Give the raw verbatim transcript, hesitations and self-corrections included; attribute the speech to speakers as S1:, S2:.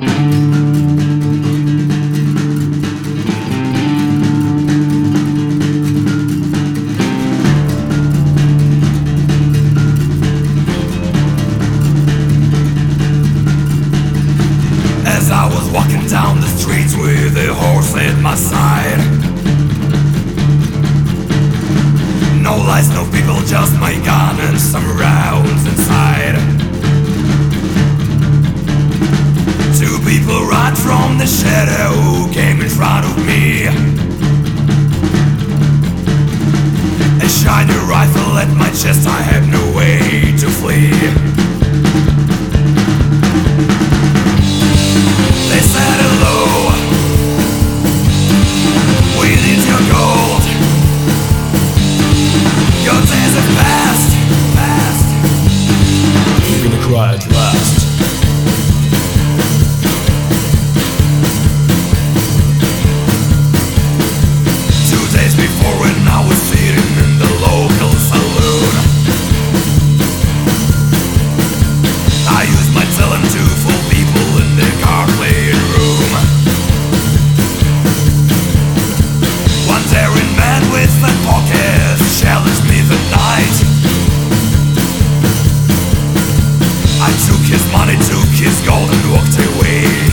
S1: As I was walking down the streets with a horse at my side, no lights, no people, just my gun and some rounds inside. Two people right from the shadow came in front of me. A shiny rifle at my chest, I had no way to flee. They said hello, we need your gold. Your days have passed, passed,
S2: leaving a cry at last.
S1: Two days before when I was sitting in the local saloon, I used my talent to fool people in the car playing room. One daring man with fat pockets challenged me the night. I took his money, took his gold and walked away.